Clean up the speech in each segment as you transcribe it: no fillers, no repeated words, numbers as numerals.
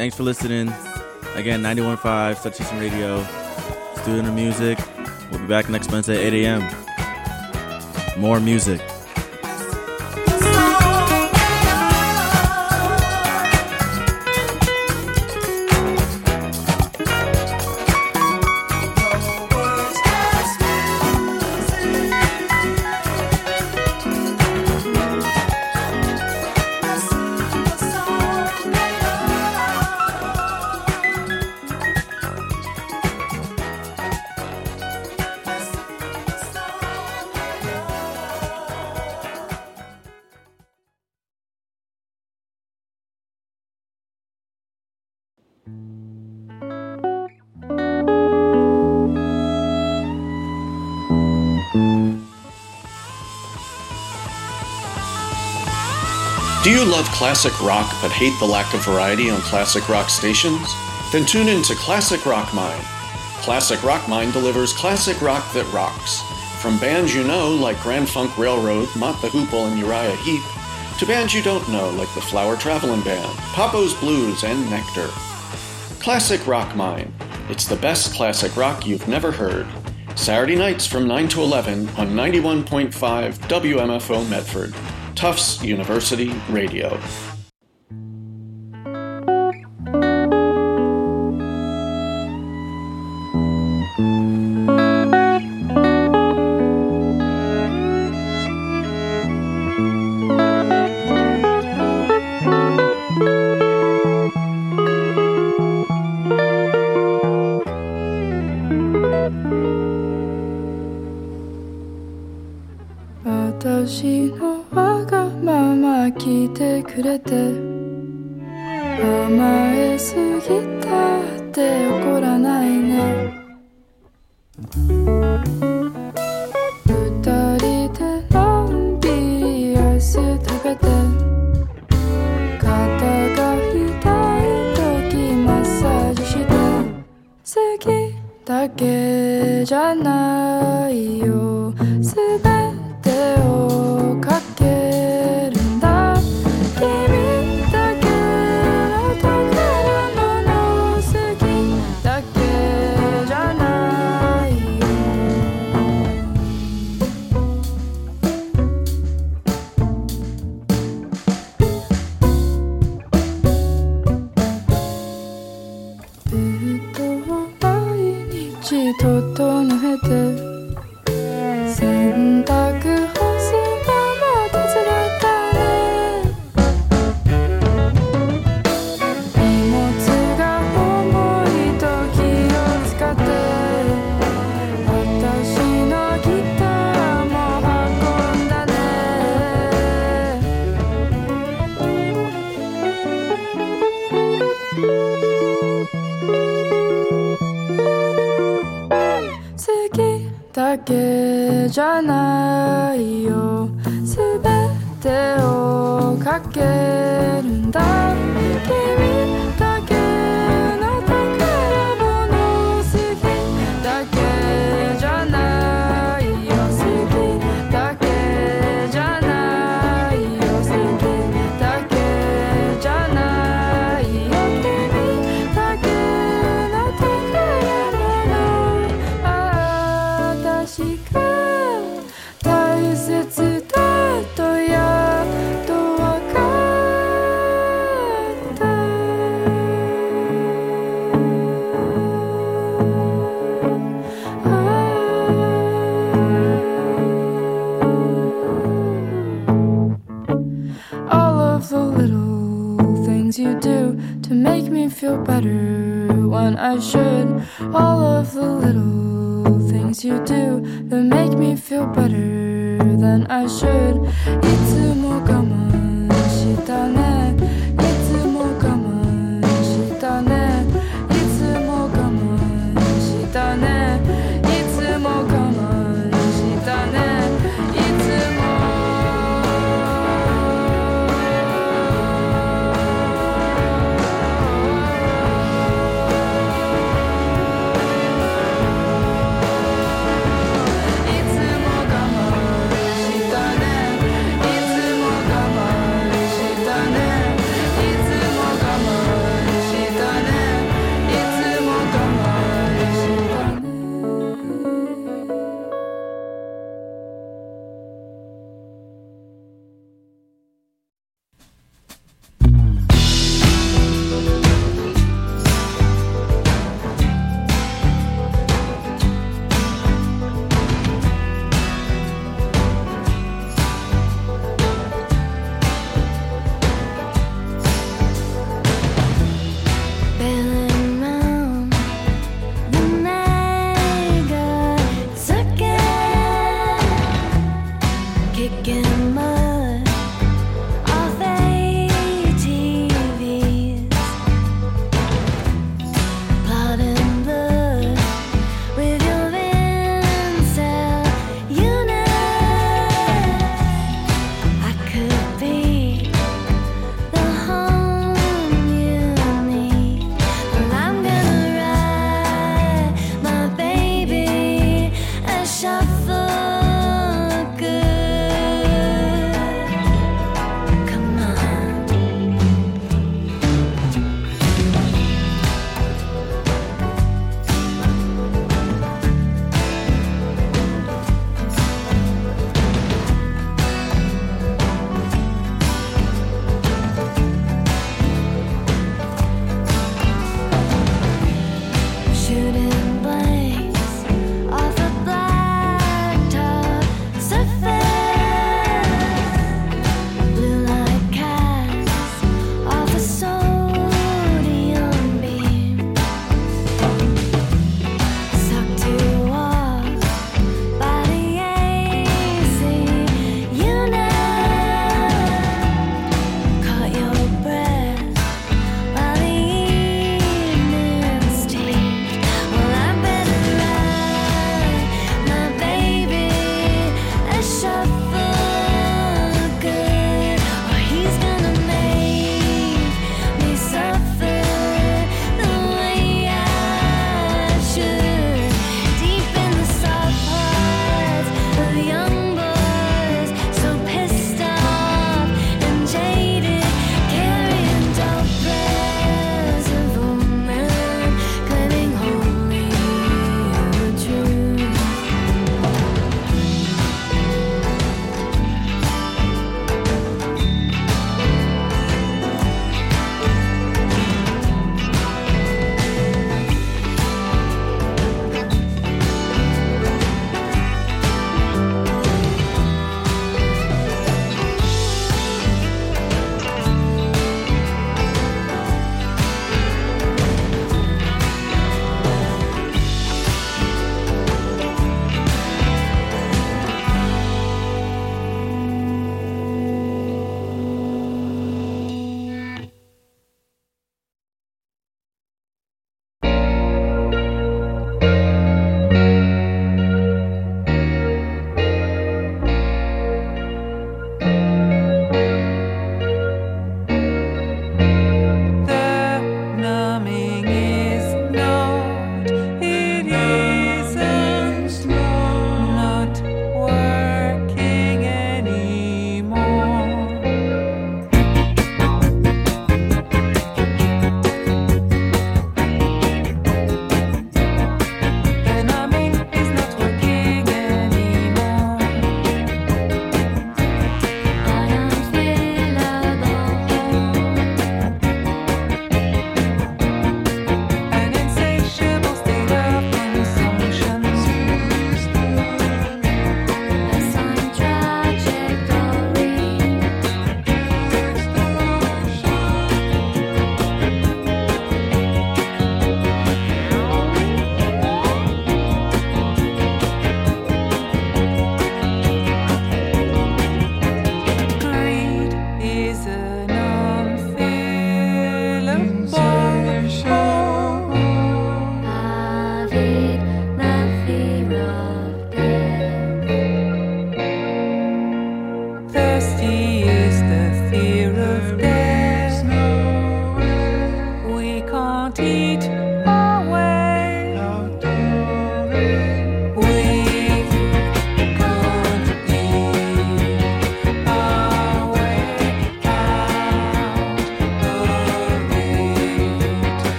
Thanks for listening. Again, 91.5 Such Decent Radio. Student of Music. We'll be back next Wednesday at 8 a.m. More music. Do you love classic rock but hate the lack of variety on classic rock stations? Then tune in to Classic Rock Mind. Classic Rock Mind delivers classic rock that rocks. From bands you know like Grand Funk Railroad, Mott the Hoople, and Uriah Heep, to bands you don't know like the Flower Traveling Band, Papo's Blues, and Nectar. Classic Rock Mind. It's the best classic rock you've never heard. Saturday nights from 9 to 11 on 91.5 WMFO Medford. Tufts University Radio.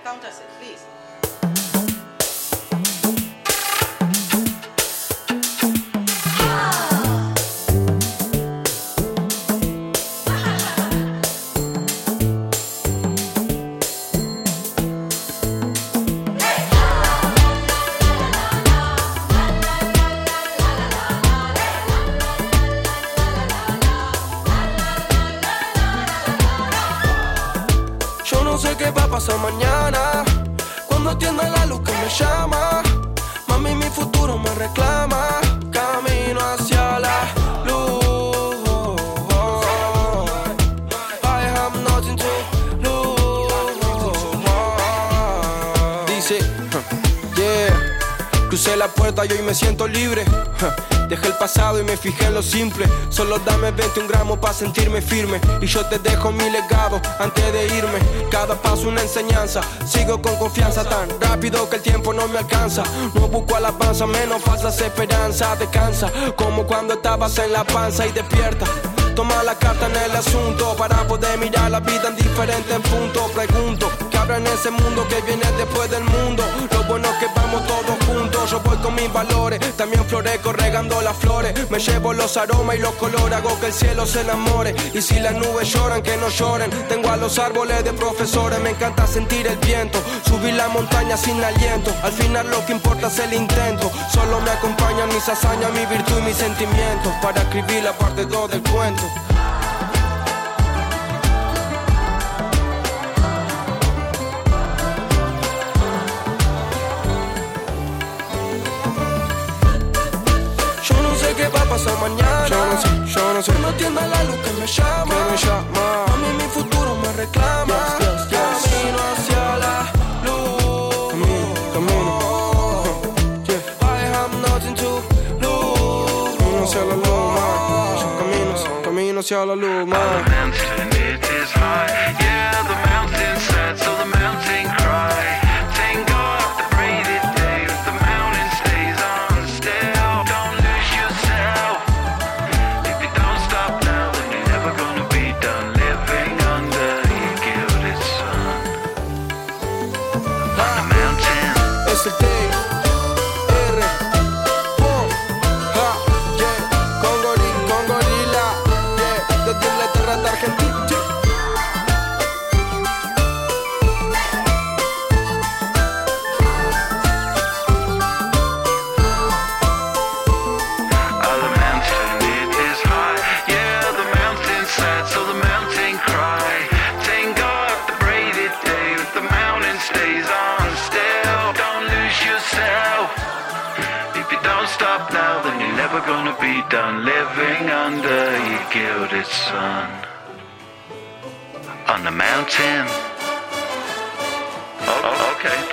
countess it, please. Pasa mañana, cuando atienda la luz que me llama. Mami, mi futuro me reclama. Camino hacia la luz. I have nothing to lose. Dice, yeah, crucé la puerta y hoy me siento libre. Dejé el pasado y me fijé en lo simple. Solo dame 21 gramos para sentirme firme. Y yo te dejo mi legado antes de irme. Cada paso una enseñanza. Sigo con confianza tan rápido que el tiempo no me alcanza. No busco alabanza, menos falsas esperanzas. Descansa como cuando estabas en la panza y despierta. Toma la carta en el asunto para poder mirar la vida en diferentes puntos. Pregunto, ¿qué habrá en ese mundo que viene después del mundo? Lo bueno es que vamos todos juntos. Yo voy con mis valores, también florezco regando las flores. Me llevo los aromas y los colores, hago que el cielo se enamore. Y si las nubes lloran, que no lloren. Tengo a los árboles de profesores, me encanta sentir el viento. Subir la montaña sin aliento. Al final lo que importa es el intento. Solo me acompañan mis hazañas, mi virtud y mis sentimientos para escribir la parte 2 del cuento. Yo no sé qué va a pasar mañana. Yo no sé. No atienda la luz que me llama. A mí mi futuro me reclama. Camino hacia la luz. Camino. I have nothing to lose. Camino hacia la luz, camino hacia la luz, man. The mountain, it is high. Yeah, the mountain sad, so the mountain cry. Thank God the rainy day, the mountain stays on still. Don't lose yourself. If you don't stop now, then you're never gonna be done living under your gilded sun. On the mountain. Es el day. Gonna be done living under your gilded sun. On the mountain. Oh, okay.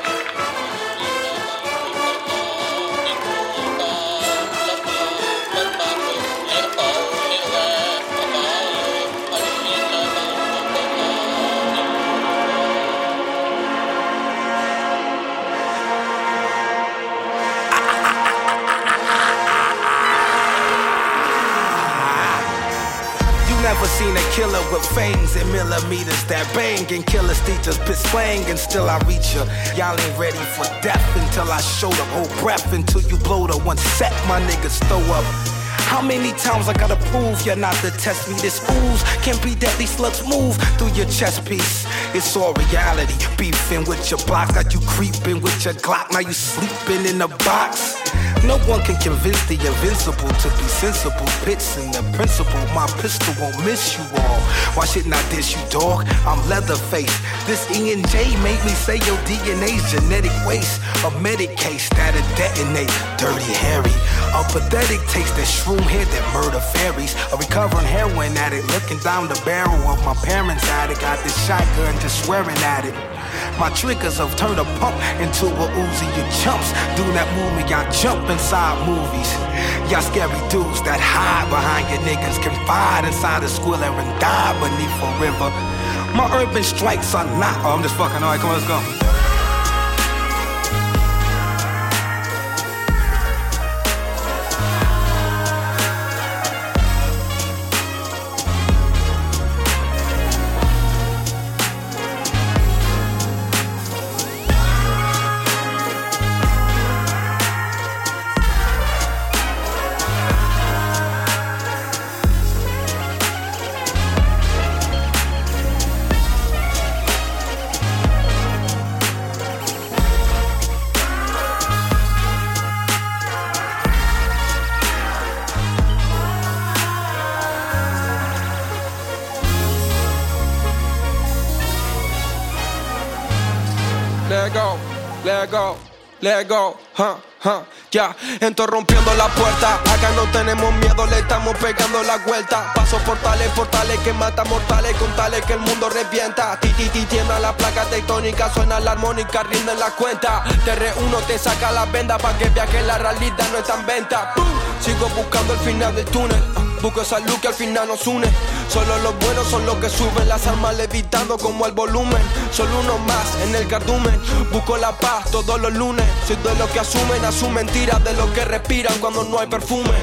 Never seen a killer with fangs and millimeters that bang, and killer teachers pit slang, and still I reach ya. Y'all ain't ready for death until I show the whole breath, until you blow the one set my niggas throw up. How many times I gotta prove you're not to test me? This ooze can't be deadly, slugs move through your chest piece. It's all reality, beefing with your block. Got you creeping with your Glock, now you sleeping in a box. No one can convince the invincible to be sensible. Pits in the principle, my pistol won't miss you all. Why shouldn't I diss you, dog? I'm Leatherface. This E&J made me say your DNA's genetic waste. A medic case that'll detonate. Dirty Harry, a pathetic taste that shroom head that murder fairies. A recovering heroin addict looking down the barrel of my parents' attic. Got this shotgun just swearing at it. My triggers have turned a pump into a Uzi. You chumps do that movie, y'all jump inside movies. Y'all scary dudes that hide behind your niggas, confide inside a squiller and die beneath a river. My urban strikes are not. Oh, I'm just fucking. All right, come on, let's go. let go, let go, let go, ya, entro rompiendo la puerta. Acá no tenemos miedo, le estamos pegando la vuelta. Paso portales, portales que matan mortales, con tales que el mundo revienta. Ti, tiembla la placa tectónica, suena la armónica, rinden la cuenta. TR1 te saca la venda pa' que veas que la realidad no está en venta. ¡Pum! Sigo buscando el final del túnel, busco esa luz que al final nos une. Solo los buenos son los que suben, las armas levitando como el volumen. Solo uno más en el cardumen, busco la paz todos los lunes. Soy de los que asumen mentiras, de los que respiran cuando no hay perfume.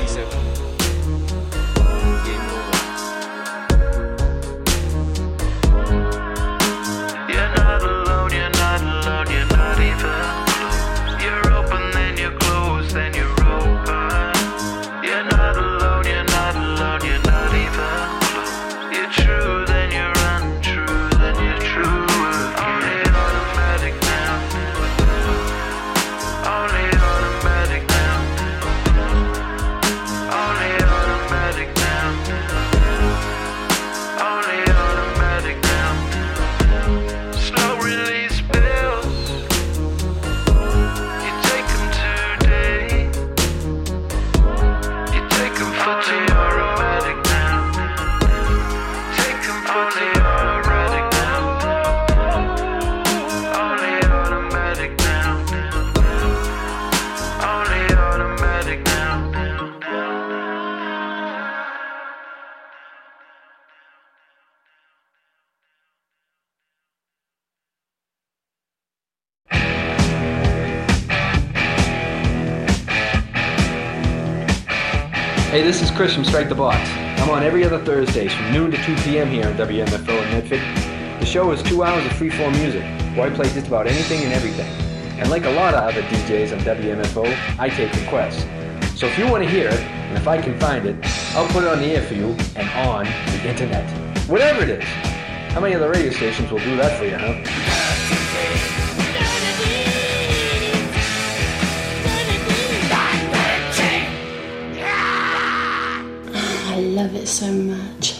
You're not alone, you're not alone, you're not even. You're open, then you're closed, then you're open. You're not alone, you're not alone, you're not even. You're true, then you're untrue, then you're true again. Only automatic now. Only automatic now. Only automatic now. Only automatic now. Slow release bills. You take them today. You take them for tomorrow. Automatic now. Take them for tomorrow. Only automatic now. Only automatic now. Hey, this is Chris from Strike the Box. I'm on every other Thursdays from noon to 2 p.m. here on WMFO in Medford. The show is 2 hours of free-form music, where I play just about anything and everything. And like a lot of other DJs on WMFO, I take requests. So if you want to hear it, and if I can find it, I'll put it on the air for you and on the internet. Whatever it is. How many other radio stations will do that for you, huh? I love it so much.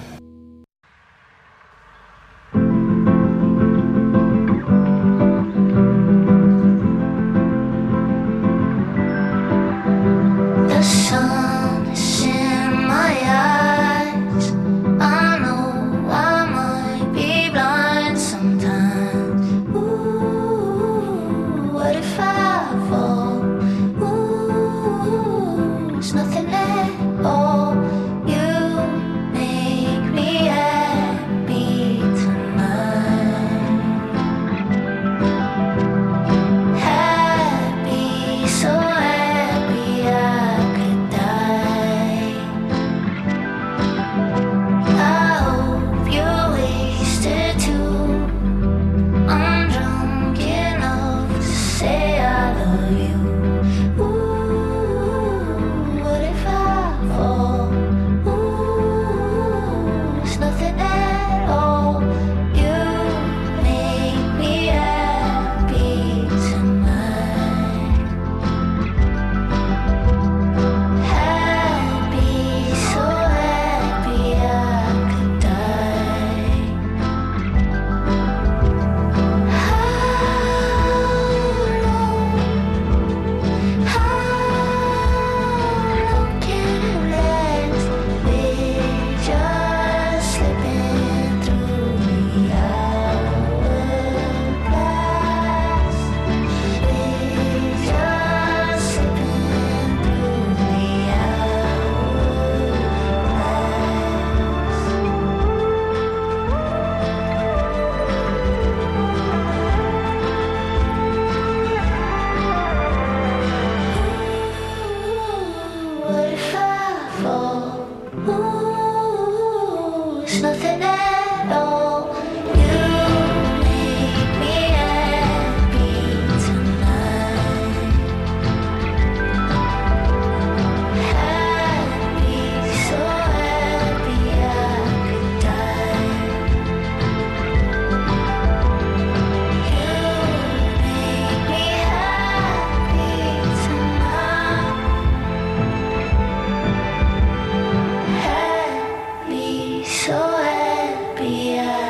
The sun is in my eyes. I know I might be blind sometimes. Ooh, what if I fall? Ooh, it's nothing at all. You make me happy tonight. Happy, so happy I could die. I hope you're wasted too. I'm drunk enough to say I love you. Ooh, what if I fall? Ooh, it's nothing at all. You make me happy tonight. Happy, so happy I could die. How long can it last? We're just slipping through the hourglass. We're just slipping through the hourglass. What if I fall? Ooh, it's nothing at all. You make me happy tonight. Happy, so happy I could die. You make me happy tonight. Happy, so happy I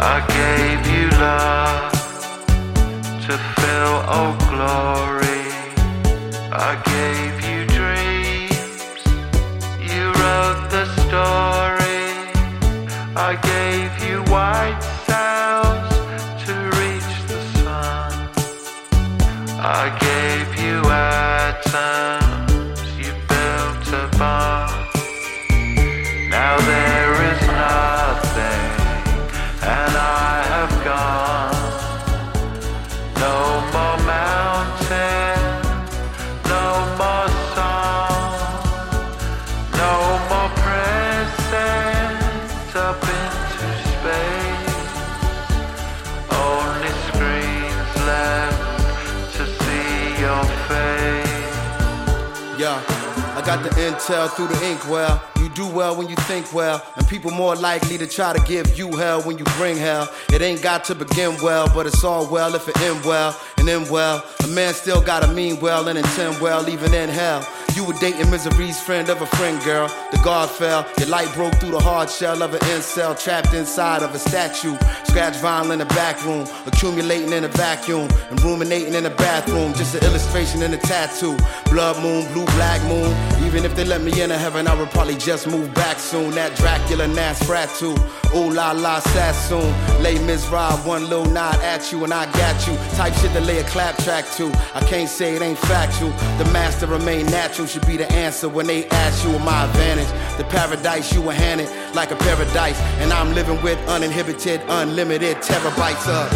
I gave you love to fill, oh glory. I gave you dreams, you wrote the story. I gave you white sails to reach the sun. I gave you atoms, you built a bomb. Now there is nothing, and I have gone. No more mountain, no more song, no more presents up into space. Only screens left to see your face. Yeah, I got the intel through the inkwell. You do well when you think well, and people more likely to try to give you hell when you bring hell. It ain't got to begin well, but it's all well if it end well. And end well, a man still gotta mean well and intend well, even in hell. You were dating misery's friend of a friend, girl. The guard fell, your light broke through the hard shell of an incel, trapped inside of a statue. Scratch vinyl in the back room, accumulating in a vacuum, and ruminating in the bathroom. Just an illustration in a tattoo. Blood moon, blue black moon. Even if they let me into heaven, I would probably just move back soon. That Dracula Nosferatu, ooh la la Sassoon. Lay Ms. Rob, one little nod at you and I got you. Type shit to lay a clap track to. I can't say it ain't factual. The master remain natural should be the answer when they ask you my advantage. The paradise you were handed like a paradise, and I'm living with uninhibited, unlimited terabytes of.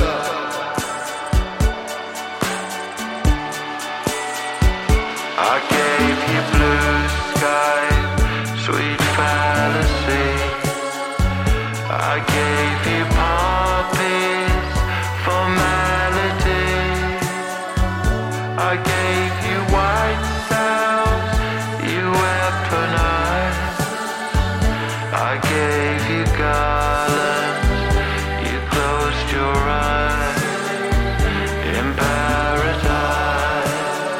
I gave you blue skies, sweet fallacy. I gave you poppies, formality. I gave you white cells, you weaponized. I gave you garlands, you closed your eyes in paradise.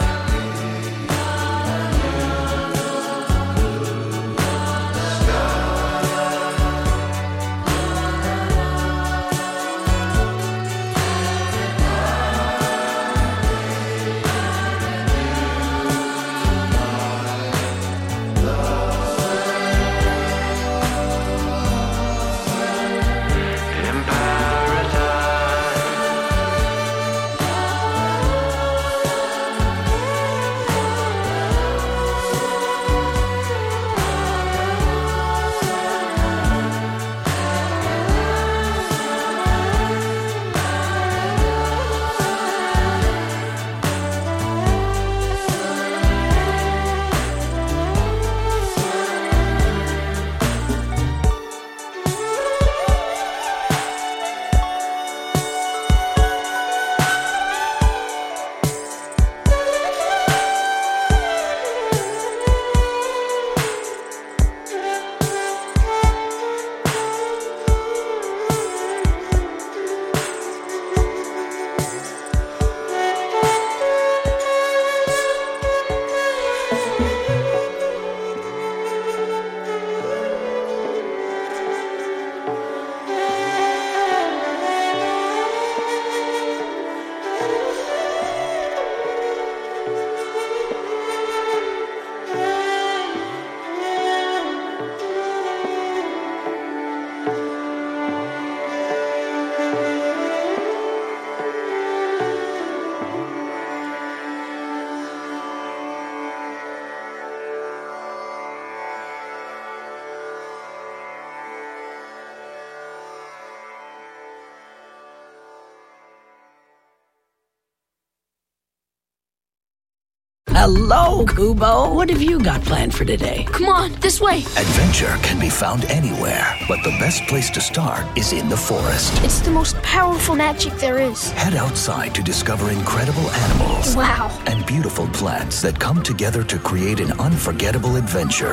Hello, Kubo. What have you got planned for today? Come on, this way. Adventure can be found anywhere, but the best place to start is in the forest. It's the most powerful magic there is. Head outside to discover incredible animals. Wow. And beautiful plants that come together to create an unforgettable adventure.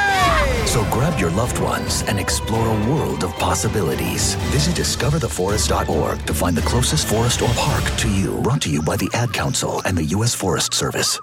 So grab your loved ones and explore a world of possibilities. Visit discovertheforest.org to find the closest forest or park to you. Brought to you by the Ad Council and the U.S. Forest Service.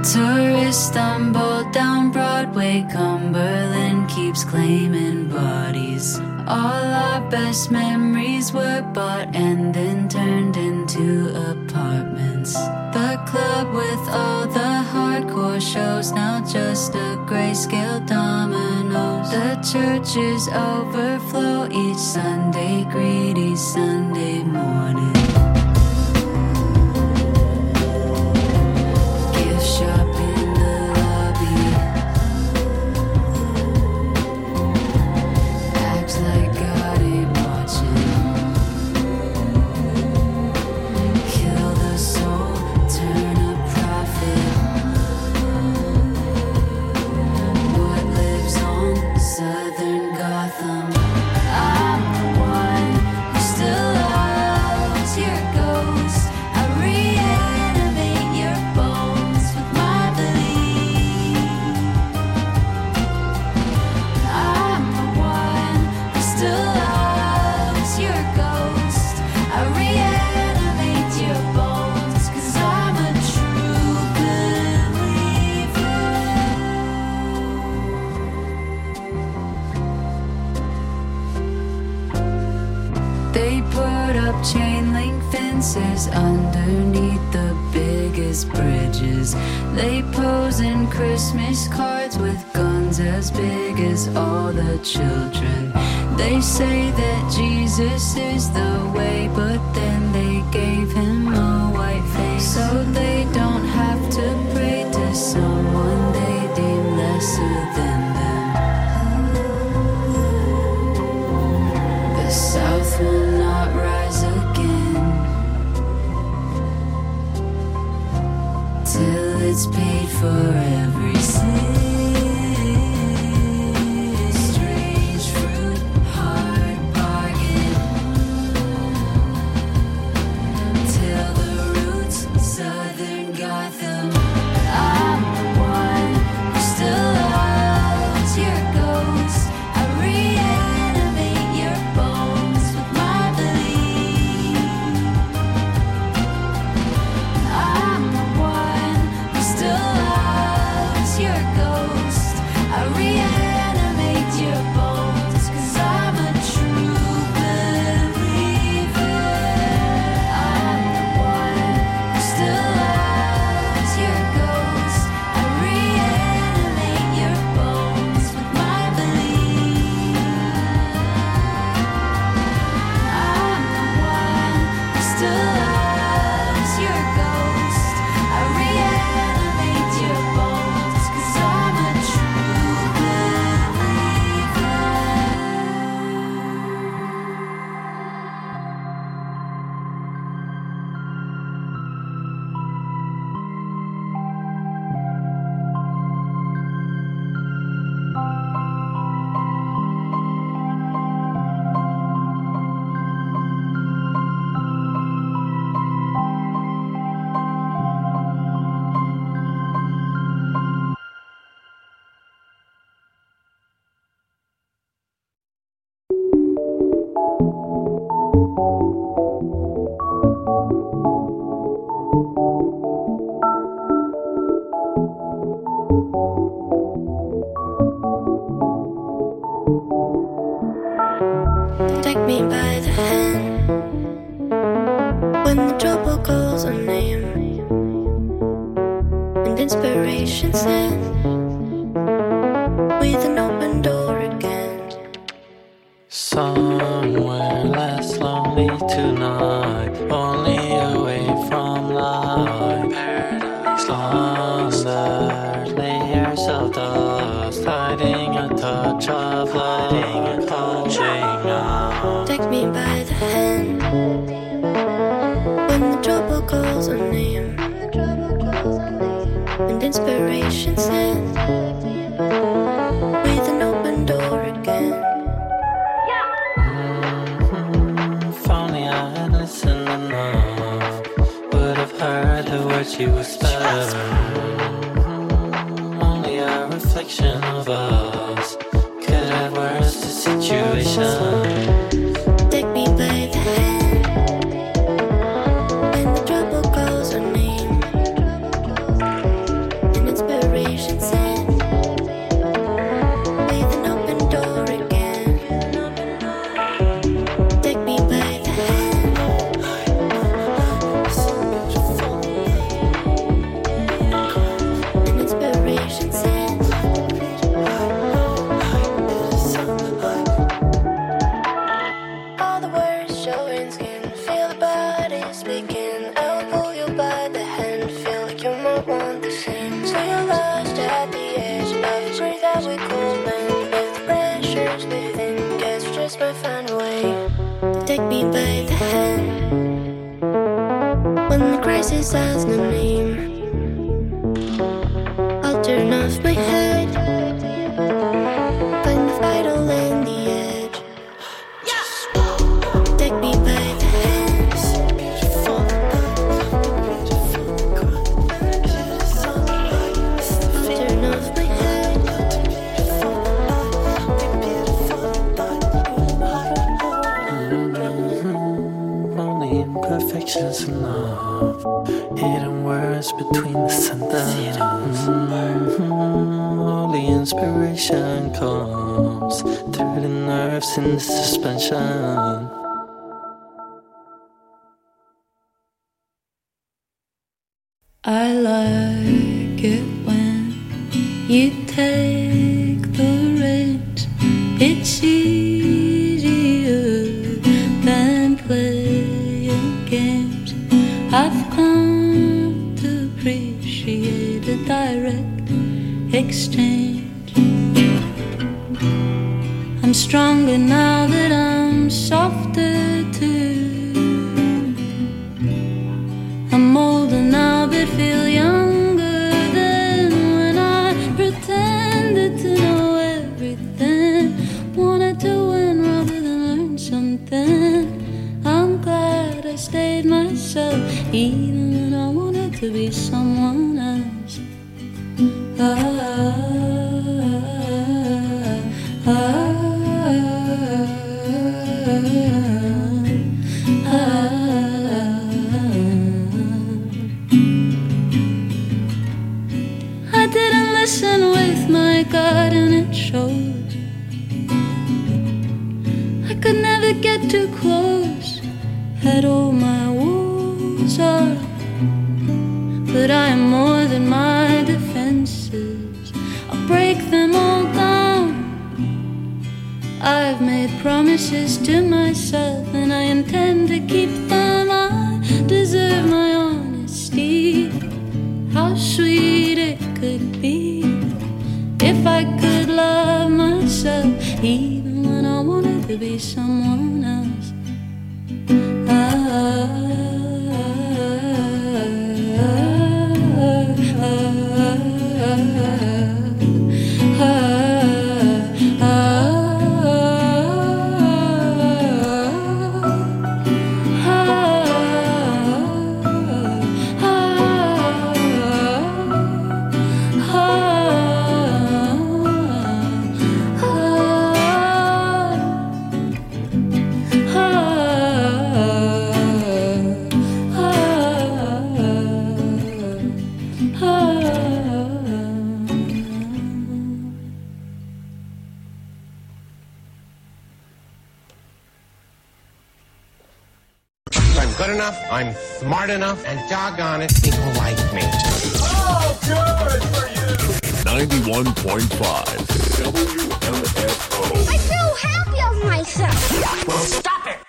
Tourists stumble down Broadway, Cumberland keeps claiming bodies. All our best memories were bought and then turned into apartments. The club with all the hardcore shows, now just a grayscale dominoes. The churches overflow each Sunday, greedy Sunday morning. Gift shop in the lobby, acts like God ain't watching. Kill the soul, turn a profit. What lives on Southern Gotham? I'm the one who still loves your ghost. I reanimate your bones with my belief. I'm the one who still loves your ghost. I reanimate your bones 'cause I'm a true believer. They put up chain link fences underneath the biggest bridges. They pose in Christmas cards with guns as big as all the children. They say that Jesus is the way, but then they gave him a white face, so they don't have to pray to someone they deem lesser than them. The South will not rise again till it's paid for every sin. Strange fruit, hard bargain, till the roots, Southern Gotham. I'm the one who still loves your ghost. I reanimate your bones with my belief. I'm the one who still loves your ghost. I reanimate your bones 'cause I'm a true believer. I'm the one who still loves your ghost. I reanimate your bones with my belief. I'm the one who still loves your ghost. I reanimate your bones 'cause I'm a true believer. Take me by the hand when the trouble calls a name and inspiration sent with an open door again. Somewhere less lonely tonight, only away from life. Paradise under layers of dust, hiding a touch of lighting, touching now. Take me by the hand when the trouble calls a name and inspiration sent with an open door again. If only I had listened enough, would have heard the words you whispered. Only a reflection of us could have worse the situation. Take me by the hand when the trouble calls a name and that we could mend, but the pressures within guess we just might find a way to take me by the hand. When the crisis has no name, I'll turn off my head, find the vital and the edge. Take me by the hands, I'll turn off my head. Only imperfections in love, hidden words between the sentences. Only inspiration comes through the nerves in the suspension. I like it when you take the reins. It's easier than playing games. I've come to appreciate a direct exchange. I'm stronger now that I'm softer too. I'm older now but feel younger than when I pretended to know everything. Wanted to win rather than learn something. I'm glad I stayed myself even when I wanted to be someone else. I didn't listen with my gut and it shows. I could never get too close, had all my walls up, but I am more than my defenses. I'll break them all down. I've made promises to myself and I intend to keep them. I deserve my honesty. How sweet it could be if I could love myself even when I wanted to be someone else. I'm good enough, I'm smart enough, and doggone it, people like me. Oh, good for you! 91.5 WMFO. I feel happy of myself. Well, stop it!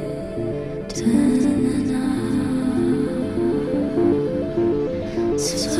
So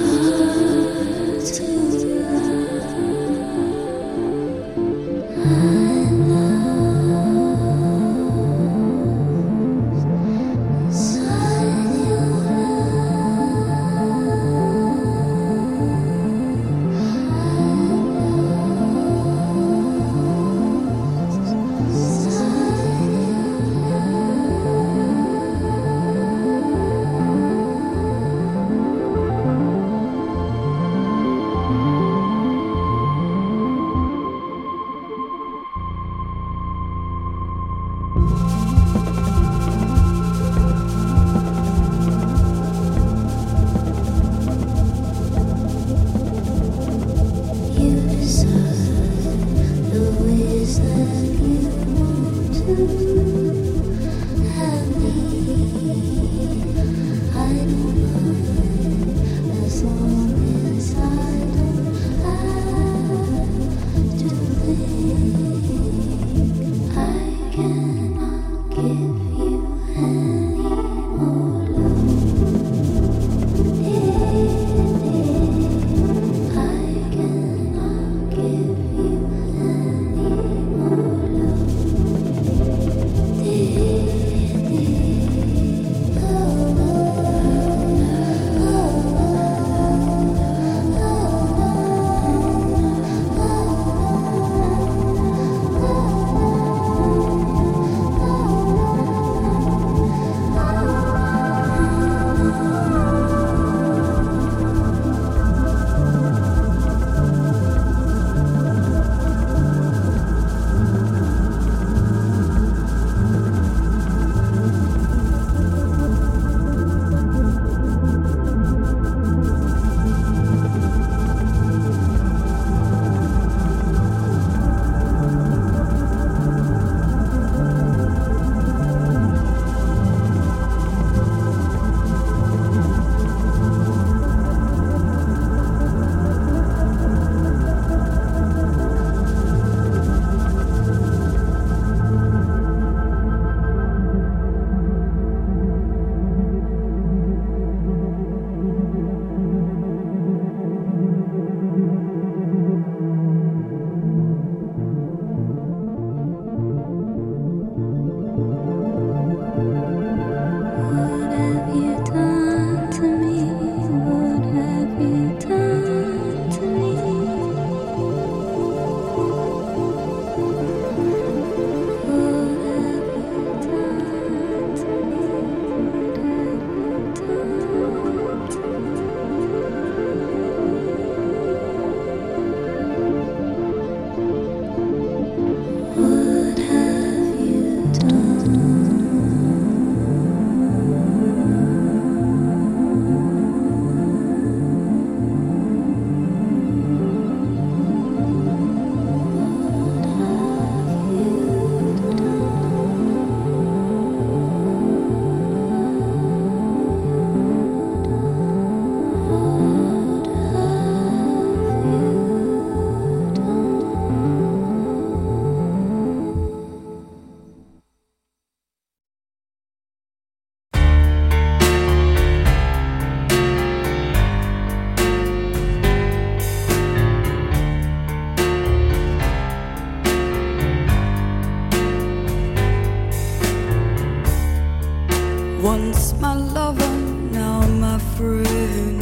Once my lover, now my friend.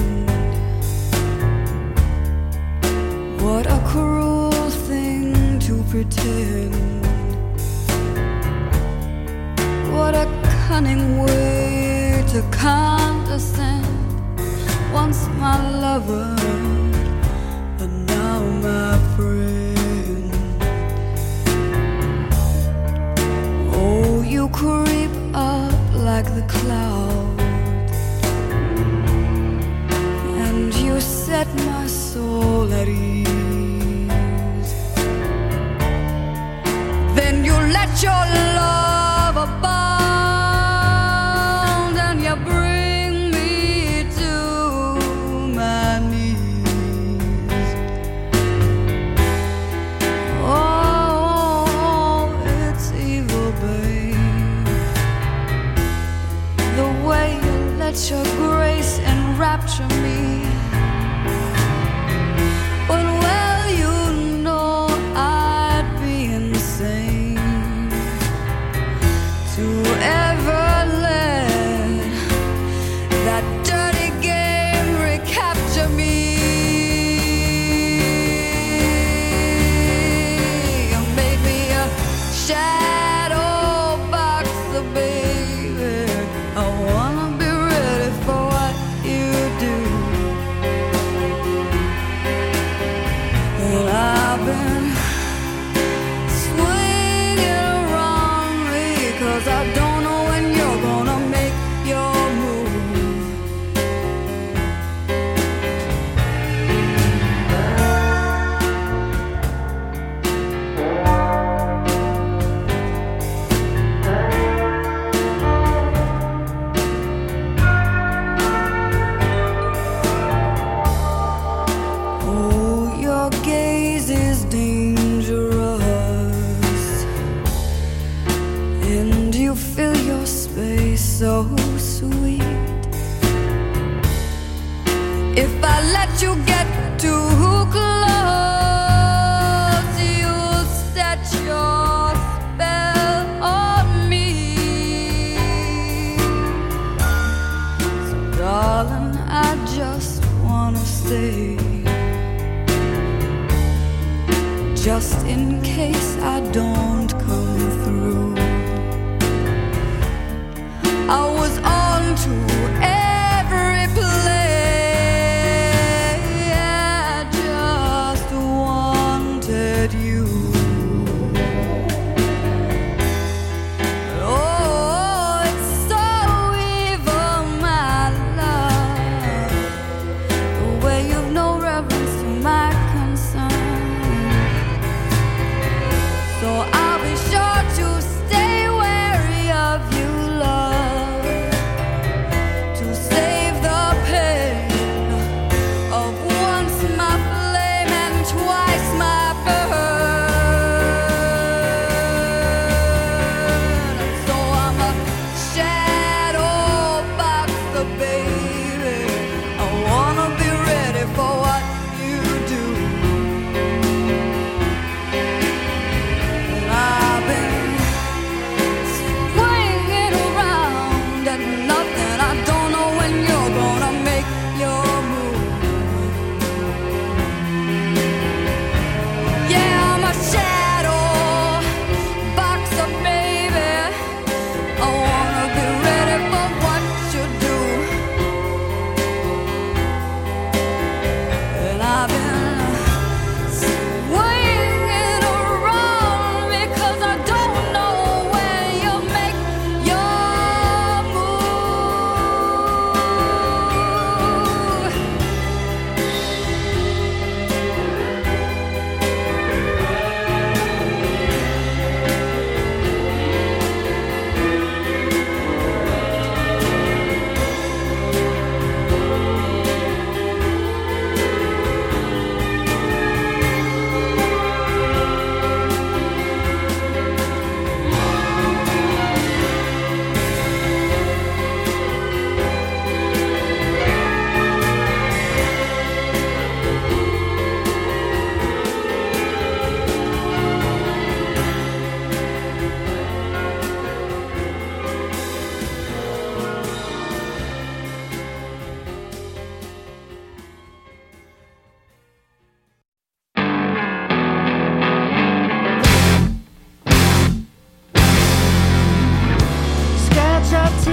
What a cruel thing to pretend. What a cunning way to condescend. Once my lover, but now my friend. Oh, you creep up like the clouds, and you set my soul at ease. Then you let your love abound, and you bring me to my knees. Oh, it's evil, babe, the way you let your grace enrapture me. But well, you know I'd be insane to ever let that dirty game recapture me. You made me a shadow boxer, baby. I wanna be ready for what you do. And I've been swinging around me, 'cause I don't know when you're gonna make your move. Oh, your gaze is dangerous, and you fill your space so sweet. If I let you get too close, you'll set your spell on me. So darling, I just wanna stay, just in case I don't come through. I was on to every play, I just wanted you. Oh, it's so evil, my love, the way you've no reverence to my concern. So I'll be sure to stay wary of you, love. drop to